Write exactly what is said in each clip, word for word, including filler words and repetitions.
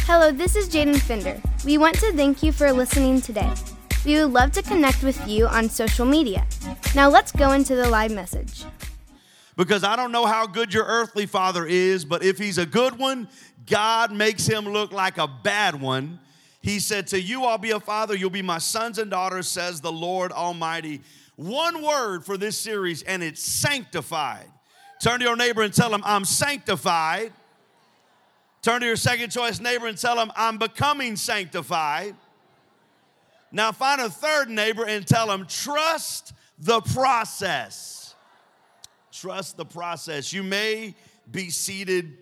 Hello, this is Jaden Finder. We want to thank you for listening today. We would love to connect with you on social media. Now let's go into the live message. Because I don't know how good your earthly father is, but if he's a good one, God makes him look like a bad one. He said, to you I'll be a father, you'll be my sons and daughters, says the Lord Almighty. One word for this series, and it's sanctified. Turn to your neighbor and tell him, I'm sanctified. Turn to your second choice neighbor and tell him, I'm becoming sanctified. Now find a third neighbor and tell him, trust the process. Trust the process. You may be seated.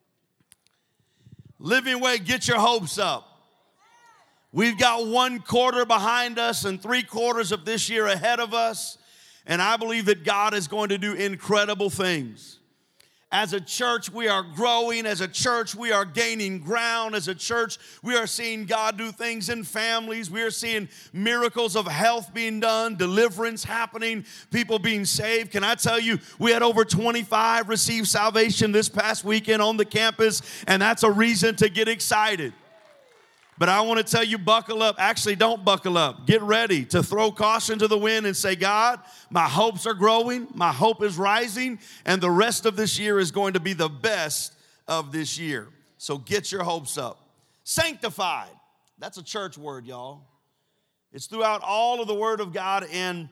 Living Way, get your hopes up. We've got one quarter behind us and three quarters of this year ahead of us. And I believe that God is going to do incredible things. As a church, we are growing. As a church, we are gaining ground. As a church, we are seeing God do things in families. We are seeing miracles of health being done, deliverance happening, people being saved. Can I tell you, we had over twenty-five receive salvation this past weekend on the campus, and that's a reason to get excited. But I want to tell you, buckle up. Actually, don't buckle up. Get ready to throw caution to the wind and say, God, my hopes are growing, my hope is rising, and the rest of this year is going to be the best of this year. So get your hopes up. Sanctified. That's a church word, y'all. It's throughout all of the Word of God, and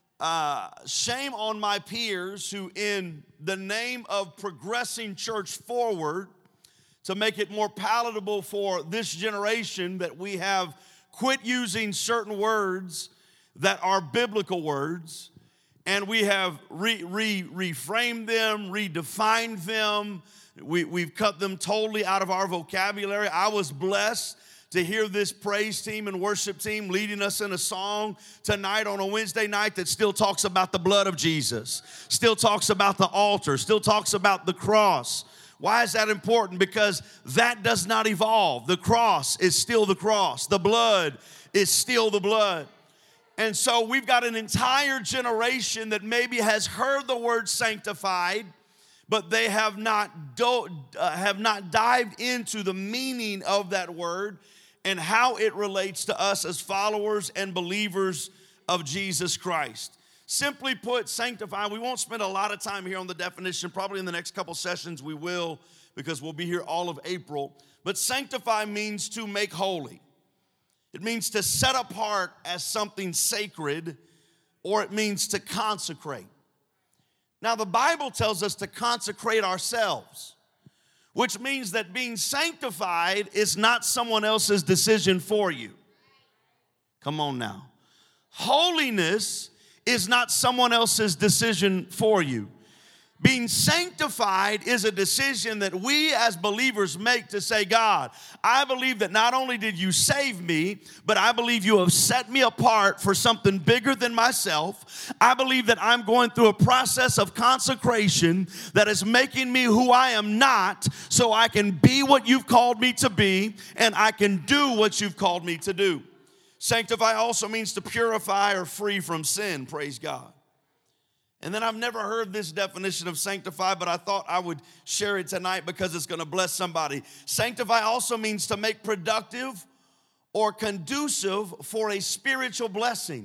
uh, shame on my peers who, in the name of progressing church forward, to make it more palatable for this generation, that we have quit using certain words that are biblical words, and we have re, re, reframed them, redefined them. We, we've cut them totally out of our vocabulary. I was blessed to hear this praise team and worship team leading us in a song tonight on a Wednesday night that still talks about the blood of Jesus, still talks about the altar, still talks about the cross. Why is that important? Because that does not evolve. The cross is still the cross. The blood is still the blood. And so we've got an entire generation that maybe has heard the word sanctified, but they have not, do, uh, have not dived into the meaning of that word and how it relates to us as followers and believers of Jesus Christ. Simply put, sanctify. We won't spend a lot of time here on the definition. Probably in the next couple sessions we will, because we'll be here all of April. But sanctify means to make holy. It means to set apart as something sacred, or it means to consecrate. Now, the Bible tells us to consecrate ourselves, which means that being sanctified is not someone else's decision for you. Come on now. Holiness is not someone else's decision for you. Being sanctified is a decision that we as believers make to say, God, I believe that not only did you save me, but I believe you have set me apart for something bigger than myself. I believe that I'm going through a process of consecration that is making me who I am not, so I can be what you've called me to be, and I can do what you've called me to do. Sanctify also means to purify or free from sin, praise God. And then I've never heard this definition of sanctify, but I thought I would share it tonight because it's going to bless somebody. Sanctify also means to make productive or conducive for a spiritual blessing,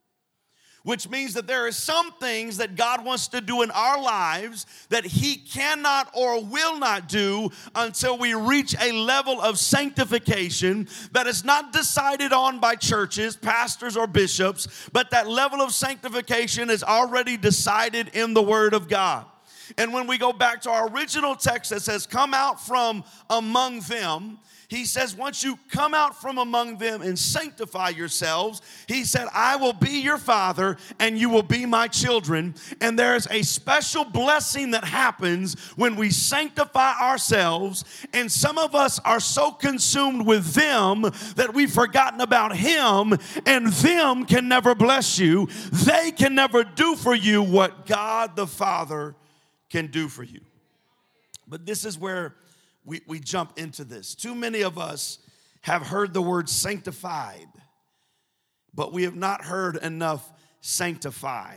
which means that there are some things that God wants to do in our lives that He cannot or will not do until we reach a level of sanctification that is not decided on by churches, pastors, or bishops, but that level of sanctification is already decided in the Word of God. And when we go back to our original text that says, come out from among them, He says, once you come out from among them and sanctify yourselves, He said, I will be your father and you will be my children. And there's a special blessing that happens when we sanctify ourselves. And some of us are so consumed with them that we've forgotten about Him, and them can never bless you. They can never do for you what God the Father can do for you. But this is where We, we jump into this. Too many of us have heard the word sanctified, but we have not heard enough sanctify.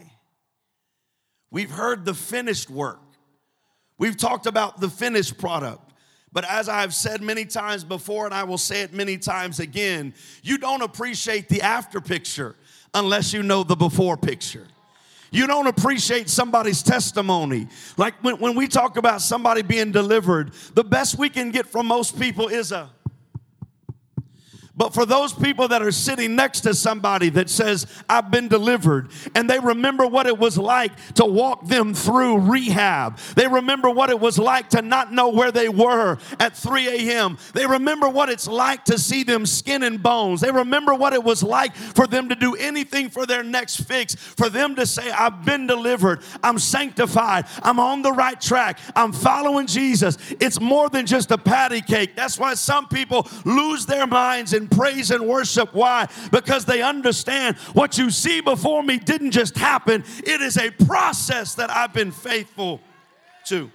We've heard the finished work. We've talked about the finished product. But as I have said many times before, and I will say it many times again, you don't appreciate the after picture unless you know the before picture. You don't appreciate somebody's testimony. Like when, when we talk about somebody being delivered, the best we can get from most people is a... But for those people that are sitting next to somebody that says, I've been delivered, and they remember what it was like to walk them through rehab. They remember what it was like to not know where they were at three a.m. They remember what it's like to see them skin and bones. They remember what it was like for them to do anything for their next fix, for them to say, I've been delivered, I'm sanctified, I'm on the right track, I'm following Jesus. It's more than just a patty cake. That's why some people lose their minds and praise and worship. Why? Because they understand what you see before me didn't just happen. It is a process that I've been faithful to.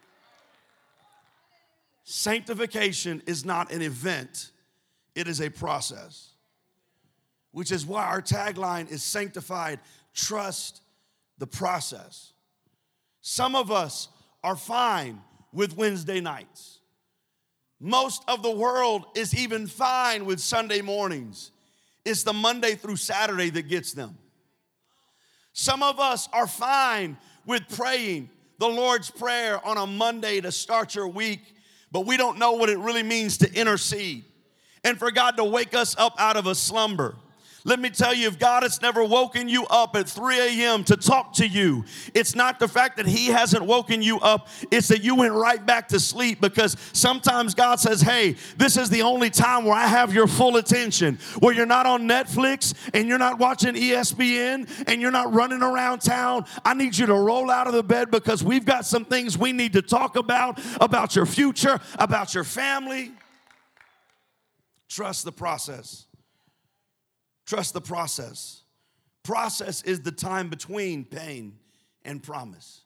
Sanctification is not an event. It is a process. Which is why our tagline is sanctified. Trust the process. Some of us are fine with Wednesday nights. Most of the world is even fine with Sunday mornings. It's the Monday through Saturday that gets them. Some of us are fine with praying the Lord's Prayer on a Monday to start your week, but we don't know what it really means to intercede and for God to wake us up out of a slumber. Let me tell you, if God has never woken you up at three a.m. to talk to you, it's not the fact that he hasn't woken you up, it's that you went right back to sleep, because sometimes God says, hey, this is the only time where I have your full attention, where you're not on Netflix and you're not watching E S P N and you're not running around town. I need you to roll out of the bed because we've got some things we need to talk about, about your future, about your family. Trust the process. Trust the process. Process is the time between pain and promise.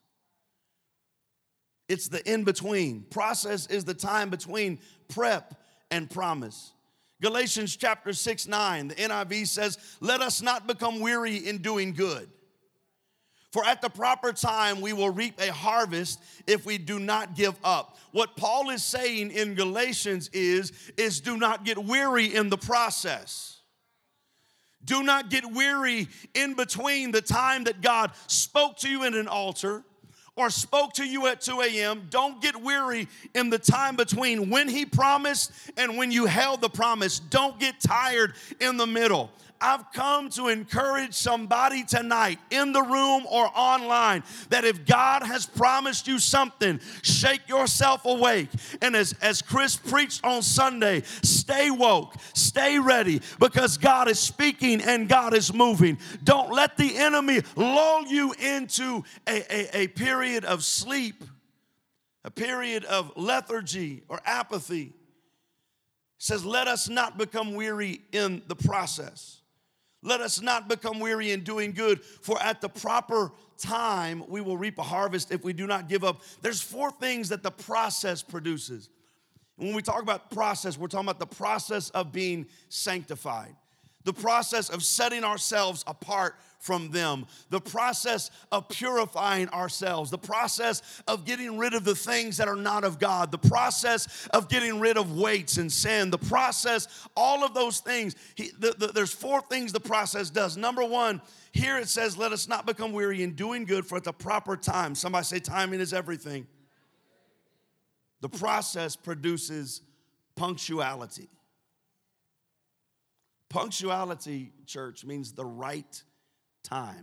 It's the in-between. Process is the time between prep and promise. Galatians chapter six, nine, the N I V says, let us not become weary in doing good. For at the proper time we will reap a harvest if we do not give up. What Paul is saying in Galatians is, is do not get weary in the process. Do not get weary in between the time that God spoke to you in an altar or spoke to you at two a.m. Don't get weary in the time between when he promised and when you held the promise. Don't get tired in the middle. I've come to encourage somebody tonight in the room or online that if God has promised you something, shake yourself awake. And as, as Chris preached on Sunday, stay woke, stay ready, because God is speaking and God is moving. Don't let the enemy lull you into a, a, a period of sleep, a period of lethargy or apathy. It says, let us not become weary in the process. Let us not become weary in doing good, for at the proper time we will reap a harvest if we do not give up. There's four things that the process produces. When we talk about process, we're talking about the process of being sanctified, the process of setting ourselves apart from them, the process of purifying ourselves, the process of getting rid of the things that are not of God, the process of getting rid of weights and sin, the process, all of those things. He, the, the, there's four things the process does. Number one, here it says, let us not become weary in doing good, for at the proper time. Somebody say timing is everything. The process produces punctuality. Punctuality, church, means the right time.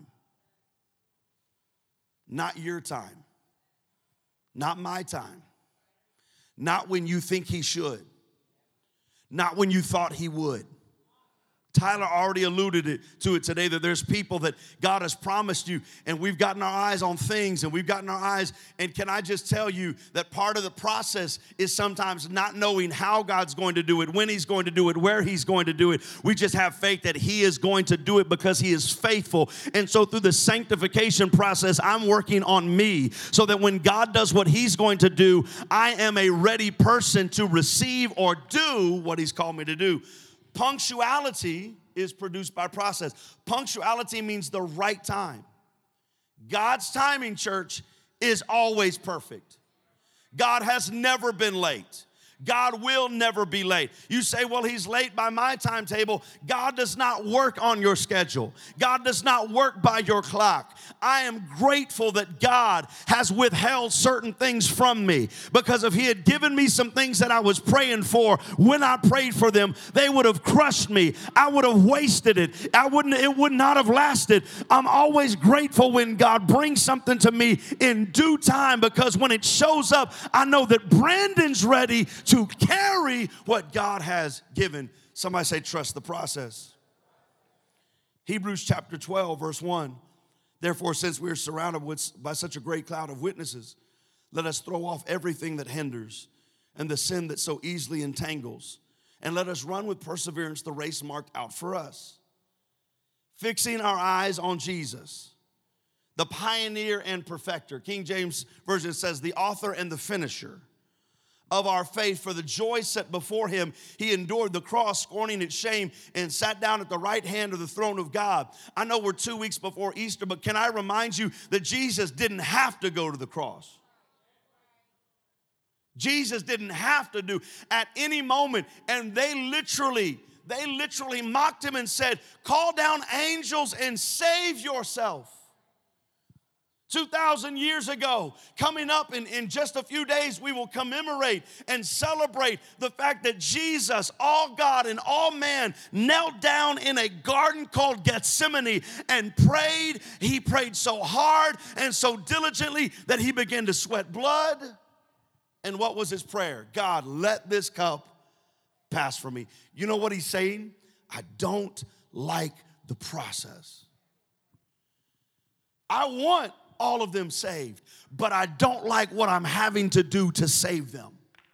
Not your time. Not my time. Not when you think he should. Not when you thought he would. Tyler already alluded it, to it today, that there's people that God has promised you, and we've gotten our eyes on things, and we've gotten our eyes, and can I just tell you that part of the process is sometimes not knowing how God's going to do it, when he's going to do it, where he's going to do it. We just have faith that he is going to do it because he is faithful. And so through the sanctification process, I'm working on me so that when God does what he's going to do, I am a ready person to receive or do what he's called me to do. Punctuality is produced by process. Punctuality means the right time. God's timing, church, is always perfect. God has never been late. God will never be late. You say, well, he's late by my timetable. God does not work on your schedule. God does not work by your clock. I am grateful that God has withheld certain things from me, because if he had given me some things that I was praying for, when I prayed for them, they would have crushed me. I would have wasted it. I wouldn't, it would not have lasted. I'm always grateful when God brings something to me in due time, because when it shows up, I know that Brandon's ready to carry what God has given. Somebody say, trust the process. Hebrews chapter twelve, verse one. Therefore, since we are surrounded with, by such a great cloud of witnesses, let us throw off everything that hinders and the sin that so easily entangles, and let us run with perseverance the race marked out for us, fixing our eyes on Jesus, the pioneer and perfecter. King James Version says, the author and the finisher of our faith. For the joy set before him, he endured the cross, scorning its shame, and sat down at the right hand of the throne of God. I know we're two weeks before Easter, but can I remind you that Jesus didn't have to go to the cross. Jesus didn't have to do at any moment. And they literally, they literally mocked him and said, call down angels and save yourself. two thousand years ago, coming up in, in just a few days, we will commemorate and celebrate the fact that Jesus, all God and all man, knelt down in a garden called Gethsemane and prayed. He prayed so hard and so diligently that he began to sweat blood. And what was his prayer? God, let this cup pass from me. You know what he's saying? I don't like the process. I want all of them saved, but I don't like what I'm having to do to save them.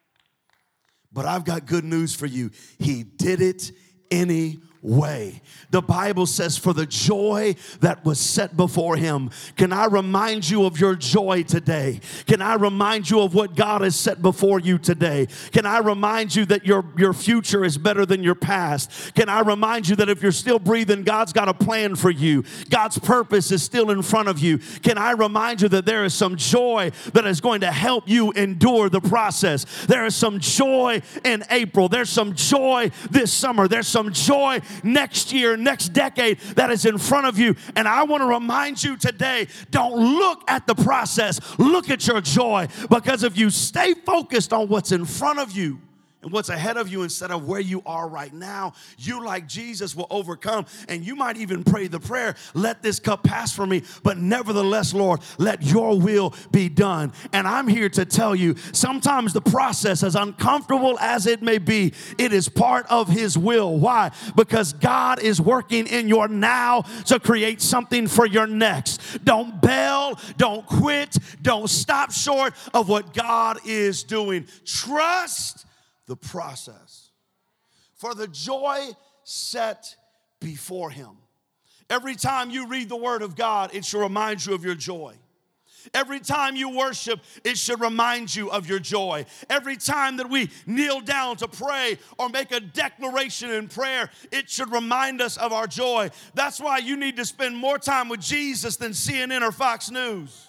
But I've got good news for you. He did it anyway. The Bible says, for the joy that was set before him. Can I remind you of your joy today? Can I remind you of what God has set before you today? Can I remind you that your, your future is better than your past? Can I remind you that if you're still breathing, God's got a plan for you? God's purpose is still in front of you. Can I remind you that there is some joy that is going to help you endure the process? There is some joy in April. There's some joy this summer. There's some joy next year, next decade that is in front of you. And I want to remind you today, don't look at the process, look at your joy. Because if you stay focused on what's in front of you and what's ahead of you instead of where you are right now, you, like Jesus, will overcome. And you might even pray the prayer, let this cup pass from me, but nevertheless, Lord, let your will be done. And I'm here to tell you, sometimes the process, as uncomfortable as it may be, it is part of his will. Why? Because God is working in your now to create something for your next. Don't bail, don't quit, don't stop short of what God is doing. Trust the process. For the joy set before him. Every time you read the word of God, it should remind you of your joy. Every time you worship, it should remind you of your joy. Every time that we kneel down to pray or make a declaration in prayer, it should remind us of our joy. That's why you need to spend more time with Jesus than C N N or Fox News.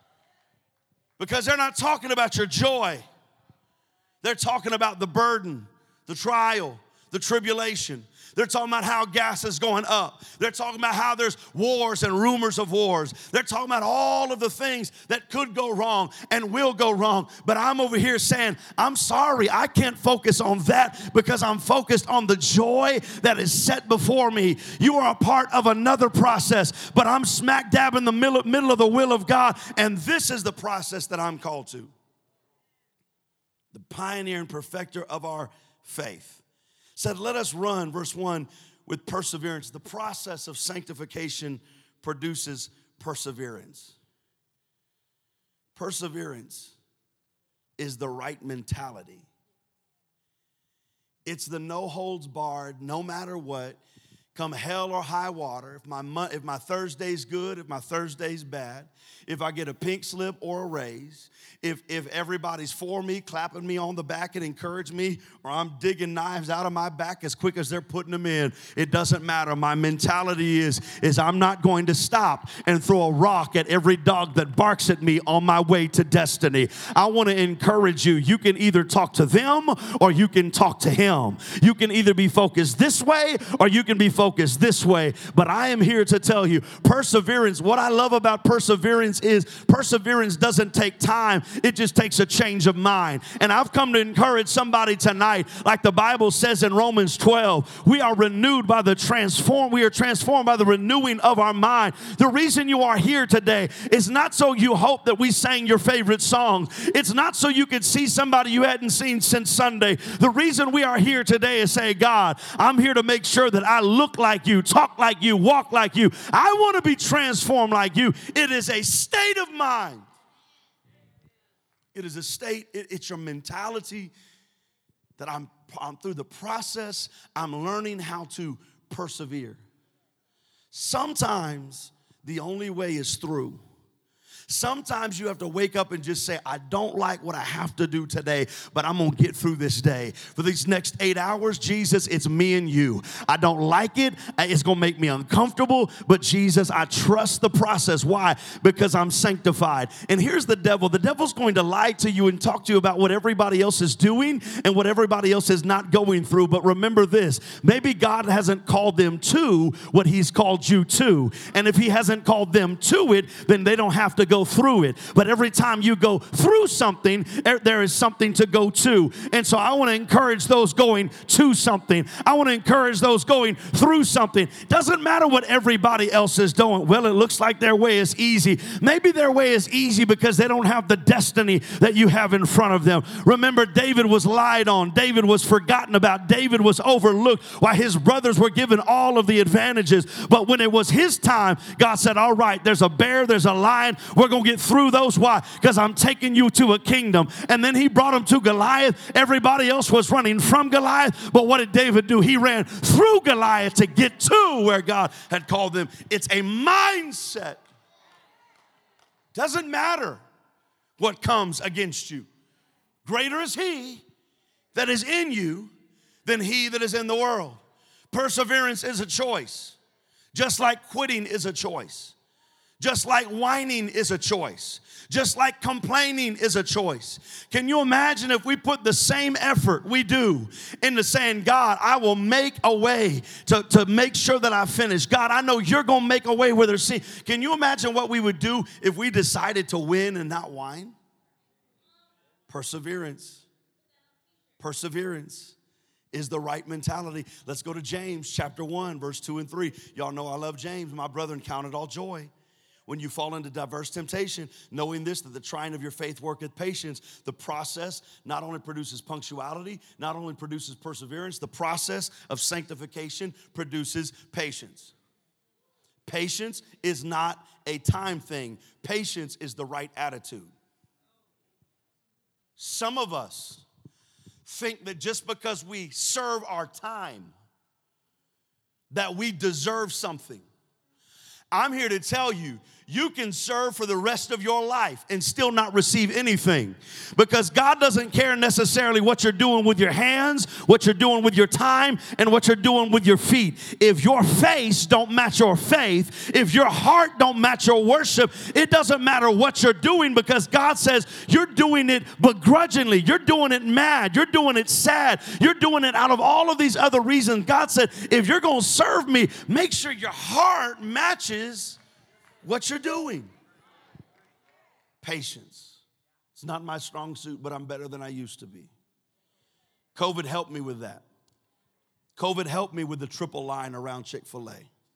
Because they're not talking about your joy. They're talking about the burden, the trial, the tribulation. They're talking about how gas is going up. They're talking about how there's wars and rumors of wars. They're talking about all of the things that could go wrong and will go wrong. But I'm over here saying, I'm sorry, I can't focus on that because I'm focused on the joy that is set before me. You are a part of another process, but I'm smack dab in the middle, middle of the will of God, and this is the process that I'm called to. The pioneer and perfecter of our faith said, let us run, verse one, with perseverance. The process of sanctification produces perseverance. Perseverance is the right mentality. It's the no holds barred, no matter what, come hell or high water, if my, mo- if my Thursday's good, if my Thursday's bad, if I get a pink slip or a raise, if, if everybody's for me, clapping me on the back and encourage me, or I'm digging knives out of my back as quick as they're putting them in, it doesn't matter. My mentality is, is I'm not going to stop and throw a rock at every dog that barks at me on my way to destiny. I want to encourage you. You can either talk to them or you can talk to him. You can either be focused this way or you can be focused this way. But I am here to tell you, perseverance, what I love about perseverance is perseverance doesn't take time. It just takes a change of mind. And I've come to encourage somebody tonight, like the Bible says in Romans twelve, we are renewed by the transform. We are transformed by the renewing of our mind. The reason you are here today is not so you hope that we sang your favorite songs. It's not so you could see somebody you hadn't seen since Sunday. The reason we are here today is say, God, I'm here to make sure that I look like you, talk like you, walk like you. I want to be transformed like you. It is a state of mind. It is a state, it, it's your mentality that I'm, I'm through the process, I'm learning how to persevere. Sometimes the only way is through. Sometimes you have to wake up and just say, I don't like what I have to do today, but I'm going to get through this day. For these next eight hours, Jesus, it's me and you. I don't like it. It's going to make me uncomfortable, but Jesus, I trust the process. Why? Because I'm sanctified. And here's the devil. The devil's going to lie to you and talk to you about what everybody else is doing and what everybody else is not going through. But remember this, maybe God hasn't called them to what he's called you to. And if he hasn't called them to it, then they don't have to go through it. But every time you go through something, there is something to go to. And so I want to encourage those going to something. I want to encourage those going through something. Doesn't matter what everybody else is doing. Well, it looks like their way is easy. Maybe their way is easy because they don't have the destiny that you have in front of them. Remember, David was lied on. David was forgotten about. David was overlooked while his brothers were given all of the advantages. But when it was his time, God said, all right, there's a bear, there's a lion. We're going to get through those. Why? Because I'm taking you to a kingdom. And then he brought him to Goliath. Everybody else was running from Goliath. But what did David do? He ran through Goliath to get to where God had called them. It's a mindset. Doesn't matter what comes against you. Greater is he that is in you than he that is in the world. Perseverance is a choice. Just like quitting is a choice. Just like whining is a choice. Just like complaining is a choice. Can you imagine if we put the same effort we do into saying, God, I will make a way to, to make sure that I finish. God, I know you're going to make a way where there's sin. Can you imagine what we would do if we decided to win and not whine? Perseverance. Perseverance is the right mentality. Let's go to James chapter one, verse two and three. Y'all know I love James. My brethren, count it all joy when you fall into diverse temptation, knowing this, that the trying of your faith worketh patience. The process not only produces punctuality, not only produces perseverance, the process of sanctification produces patience. Patience is not a time thing. Patience is the right attitude. Some of us think that just because we serve our time, that we deserve something. I'm here to tell you, you can serve for the rest of your life and still not receive anything, because God doesn't care necessarily what you're doing with your hands, what you're doing with your time, and what you're doing with your feet. If your face don't match your faith, if your heart don't match your worship, it doesn't matter what you're doing, because God says you're doing it begrudgingly, you're doing it mad, you're doing it sad, you're doing it out of all of these other reasons. God said, if you're going to serve me, make sure your heart matches what you're doing. Patience. It's not my strong suit, but I'm better than I used to be. COVID helped me with that. COVID helped me with the triple line around Chick-fil-A.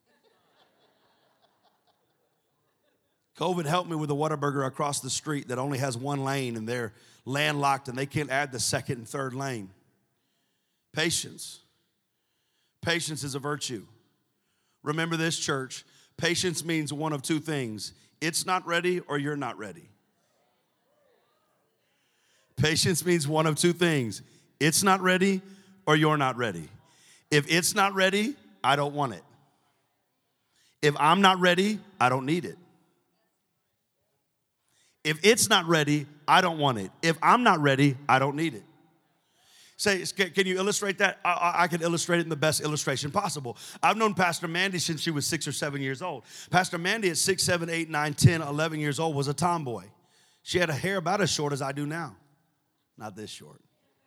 COVID helped me with the Whataburger across the street that only has one lane and they're landlocked and they can't add the second and third lane. Patience. Patience is a virtue. Remember this, church. Patience means one of two things. It's not ready or you're not ready. Patience means one of two things. It's not ready or you're not ready. If it's not ready, I don't want it. If I'm not ready, I don't need it. If it's not ready, I don't want it. If I'm not ready, I don't need it. Say, can you illustrate that? I, I can illustrate it in the best illustration possible. I've known Pastor Mandy since she was six or seven years old. Pastor Mandy at six, seven, eight, nine, ten, eleven years old was a tomboy. She had a hair about as short as I do now. Not this short.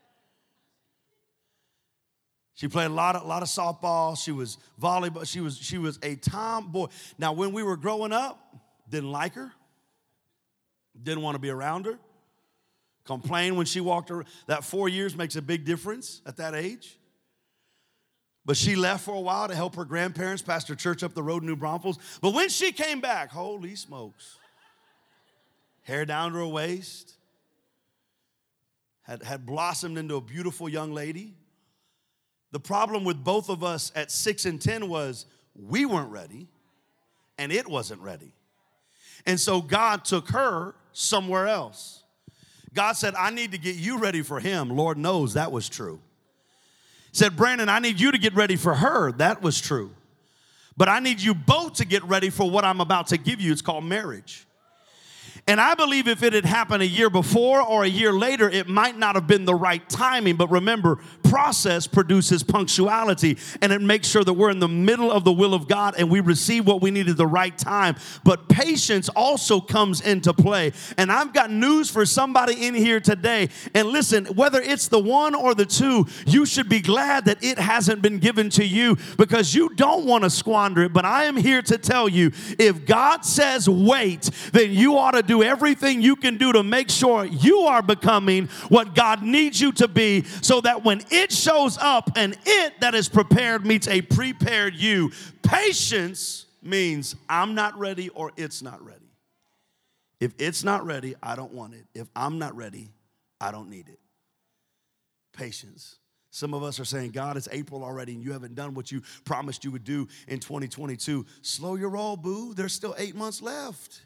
She played a lot of, a lot of softball. She was volleyball. She was, she was a tomboy. Now, when we were growing up, didn't like her. Didn't want to be around her. Complained when she walked around. That four years makes a big difference at that age. But she left for a while to help her grandparents pastor church up the road in New Braunfels. But when she came back, holy smokes. Hair down to her waist. Had, had blossomed into a beautiful young lady. The problem with both of us at six and ten was we weren't ready and it wasn't ready. And so God took her somewhere else. God said, I need to get you ready for him. Lord knows that was true. Said, Brandon, I need you to get ready for her. That was true. But I need you both to get ready for what I'm about to give you. It's called marriage. And I believe if it had happened a year before or a year later, it might not have been the right timing. But remember, process produces punctuality, and it makes sure that we're in the middle of the will of God and we receive what we need at the right time. But patience also comes into play. And I've got news for somebody in here today. And listen, whether it's the one or the two, you should be glad that it hasn't been given to you because you don't want to squander it. But I am here to tell you, if God says wait, then you ought to do everything you can do to make sure you are becoming what God needs you to be, so that when it shows up and it that is prepared meets a prepared you. Patience means I'm not ready or it's not ready. If it's not ready, I don't want it. If I'm not ready, I don't need it. Patience. Some of us are saying, God, it's April already and you haven't done what you promised you would do in twenty twenty-two. Slow your roll, boo. There's still eight months left.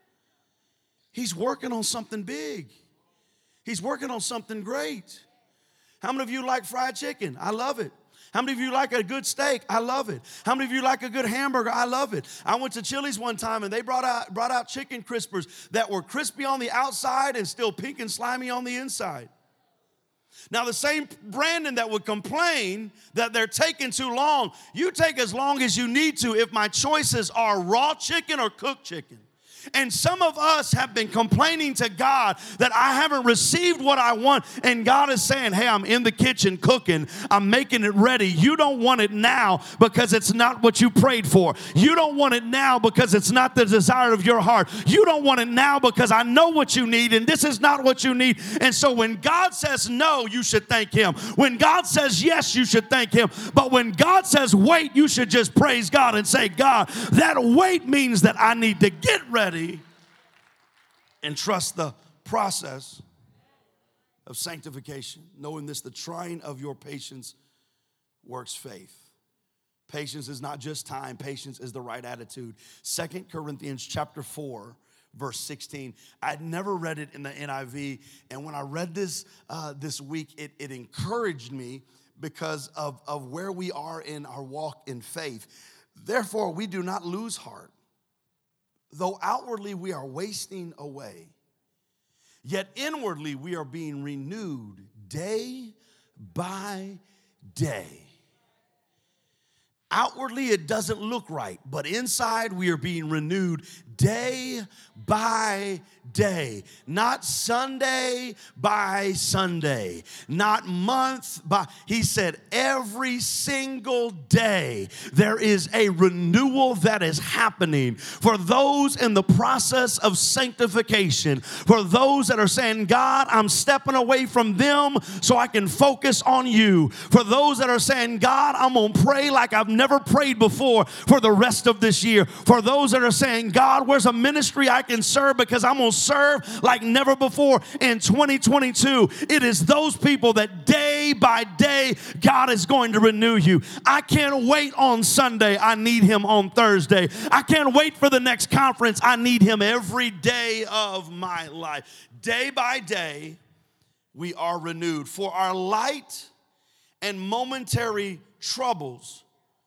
He's working on something big. He's working on something great. How many of you like fried chicken? I love it. How many of you like a good steak? I love it. How many of you like a good hamburger? I love it. I went to Chili's one time and they brought out, brought out chicken crispers that were crispy on the outside and still pink and slimy on the inside. Now, the same Brandon that would complain that they're taking too long, you take as long as you need to if my choices are raw chicken or cooked chicken. And some of us have been complaining to God that I haven't received what I want. And God is saying, hey, I'm in the kitchen cooking. I'm making it ready. You don't want it now because it's not what you prayed for. You don't want it now because it's not the desire of your heart. You don't want it now because I know what you need and this is not what you need. And so when God says no, you should thank him. When God says yes, you should thank him. But when God says wait, you should just praise God and say, God, that wait means that I need to get ready and trust the process of sanctification. Knowing this, the trying of your patience works faith. Patience is not just time. Patience is the right attitude. Second Corinthians chapter four, verse sixteen. I'd never read it in the N I V. And when I read this uh, this week, it, it encouraged me because of, of where we are in our walk in faith. Therefore, we do not lose heart. Though outwardly we are wasting away, yet inwardly we are being renewed day by day. Outwardly it doesn't look right, but inside we are being renewed day by day. Not Sunday by Sunday. Not month by, he said every single day there is a renewal that is happening for those in the process of sanctification. For those that are saying, God, I'm stepping away from them so I can focus on you. For those that are saying, God, I'm going to pray like I've never prayed before for the rest of this year. For those that are saying, God, where's a ministry I can serve because I'm going to serve like never before in twenty twenty-two. It is those people that day by day God is going to renew you. I can't wait on Sunday. I need him on Thursday. I can't wait for the next conference. I need him every day of my life. Day by day, we are renewed. For our light and momentary troubles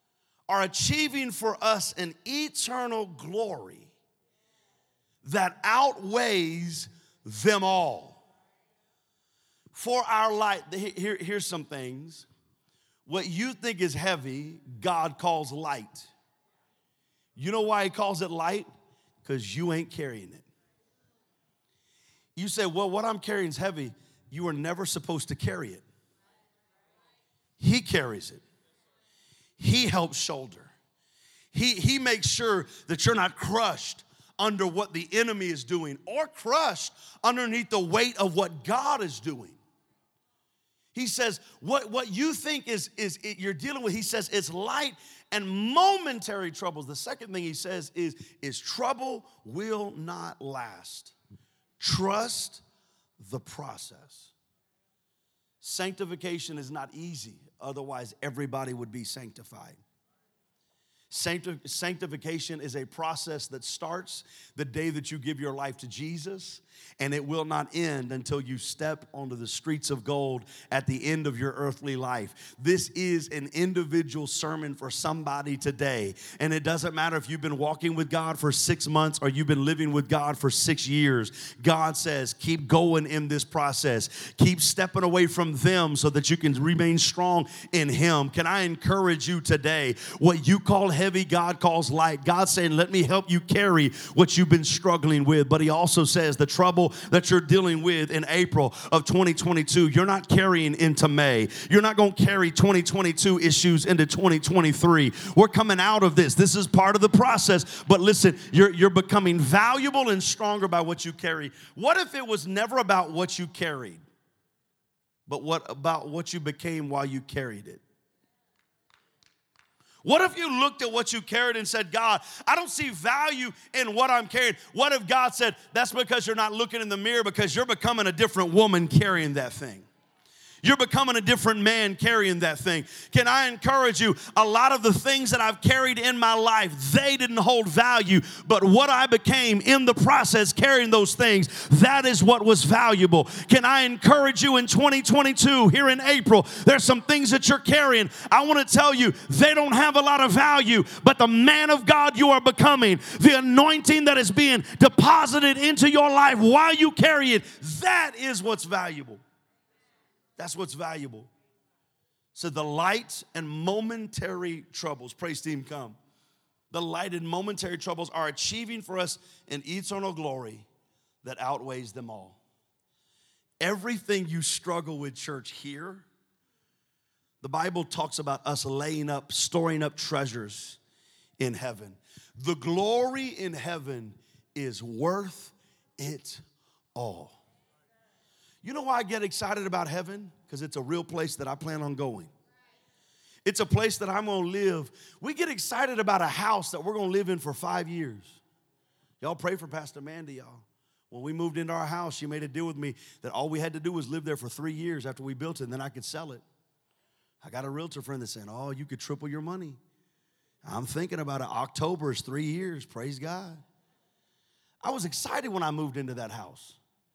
are achieving for us an eternal glory that outweighs them all. For our light, here, here's some things. What you think is heavy, God calls light. You know why he calls it light? Because you ain't carrying it. You say, well, what I'm carrying is heavy. You were never supposed to carry it. He carries it. He helps shoulder. He, he makes sure that you're not crushed under what the enemy is doing or crushed underneath the weight of what God is doing. He says, what, what you think is, is it, you're dealing with, he says, it's light and momentary troubles. The second thing he says is, is trouble will not last. Trust the process. Sanctification is not easy. Otherwise, everybody would be sanctified. Sancti- Sanctification is a process that starts the day that you give your life to Jesus, and it will not end until you step onto the streets of gold at the end of your earthly life. This is an individual sermon for somebody today, and it doesn't matter if you've been walking with God for six months or you've been living with God for six years. God says, keep going in this process. Keep stepping away from them so that you can remain strong in Him. Can I encourage you today? What you call heavy, God calls light. God's saying, let me help you carry what you've been struggling with. But He also says the trouble that you're dealing with in April of twenty twenty-two, you're not carrying into May. You're not going to carry twenty twenty-two issues into twenty twenty-three. We're coming out of this. This is part of the process. But listen, you're, you're becoming valuable and stronger by what you carry. What if it was never about what you carried, but what about what you became while you carried it? What if you looked at what you carried and said, God, I don't see value in what I'm carrying? What if God said, that's because you're not looking in the mirror, because you're becoming a different woman carrying that thing? You're becoming a different man carrying that thing. Can I encourage you? A lot of the things that I've carried in my life, they didn't hold value. But what I became in the process carrying those things, that is what was valuable. Can I encourage you in twenty twenty-two, here in April, there's some things that you're carrying. I want to tell you, they don't have a lot of value. But the man of God you are becoming, the anointing that is being deposited into your life while you carry it, that is what's valuable. That's what's valuable. So the light and momentary troubles, praise team, come. The light and momentary troubles are achieving for us an eternal glory that outweighs them all. Everything you struggle with, church, here, the Bible talks about us laying up, storing up treasures in heaven. The glory in heaven is worth it all. You know why I get excited about heaven? Because it's a real place that I plan on going. It's a place that I'm going to live. We get excited about a house that we're going to live in for five years. Y'all pray for Pastor Mandy, y'all. When we moved into our house, she made a deal with me that all we had to do was live there for three years after we built it, and then I could sell it. I got a realtor friend that's saying, oh, you could triple your money. I'm thinking about it. October is three years. Praise God. I was excited when I moved into that house.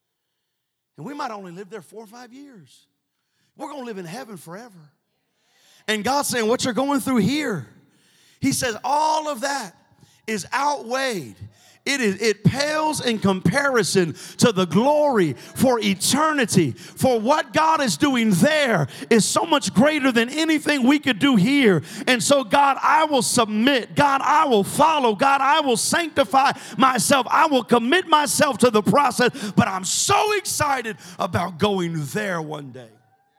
And we might only live there four or five years. We're going to live in heaven forever. And God's saying, what you're going through here, He says, all of that is outweighed. It is, it pales in comparison to the glory for eternity. For what God is doing there is so much greater than anything we could do here. And so, God, I will submit. God, I will follow. God, I will sanctify myself. I will commit myself to the process. But I'm so excited about going there one day.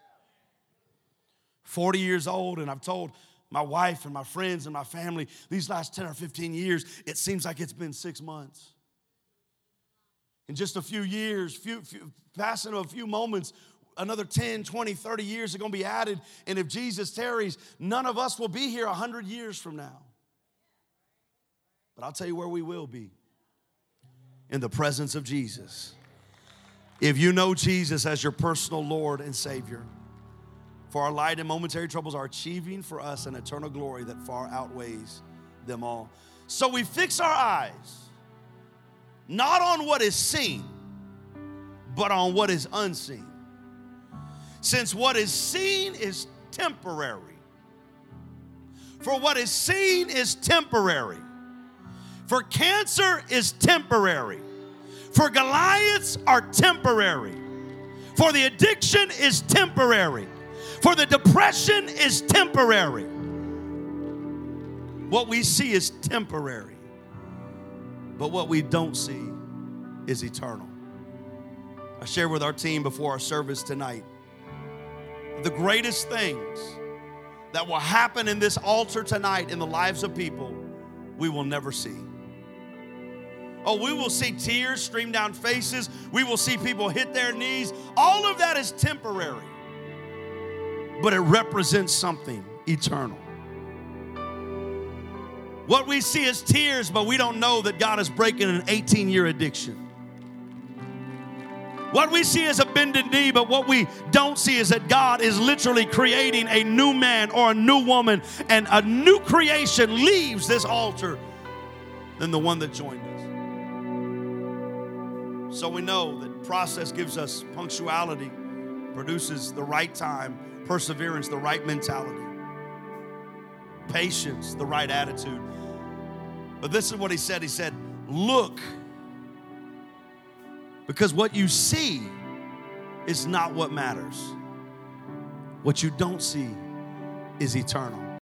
forty years old, and I've told my wife and my friends and my family, these last ten or fifteen years, it seems like it's been six months. In just a few years, few, few, passing a few moments, another ten, twenty, thirty years are going to be added. And if Jesus tarries, none of us will be here one hundred years from now. But I'll tell you where we will be. In the presence of Jesus. If you know Jesus as your personal Lord and Savior, for our light and momentary troubles are achieving for us an eternal glory that far outweighs them all. So we fix our eyes, not on what is seen, but on what is unseen. Since what is seen is temporary, For what is seen is temporary. For cancer is temporary. For Goliaths are temporary. For the addiction is temporary. For the depression is temporary. What we see is temporary. But what we don't see is eternal. I shared with our team before our service tonight, the greatest things that will happen in this altar tonight in the lives of people, we will never see. Oh, we will see tears stream down faces. We will see people hit their knees. All of that is temporary, but it represents something eternal. What we see is tears, but we don't know that God is breaking an eighteen-year addiction. What we see is a bended knee, but what we don't see is that God is literally creating a new man or a new woman, and a new creation leaves this altar than the one that joined us. So we know that process gives us punctuality, produces the right time, perseverance, the right mentality, patience, the right attitude. But this is what he said. He said, look, because what you see is not what matters. What you don't see is eternal.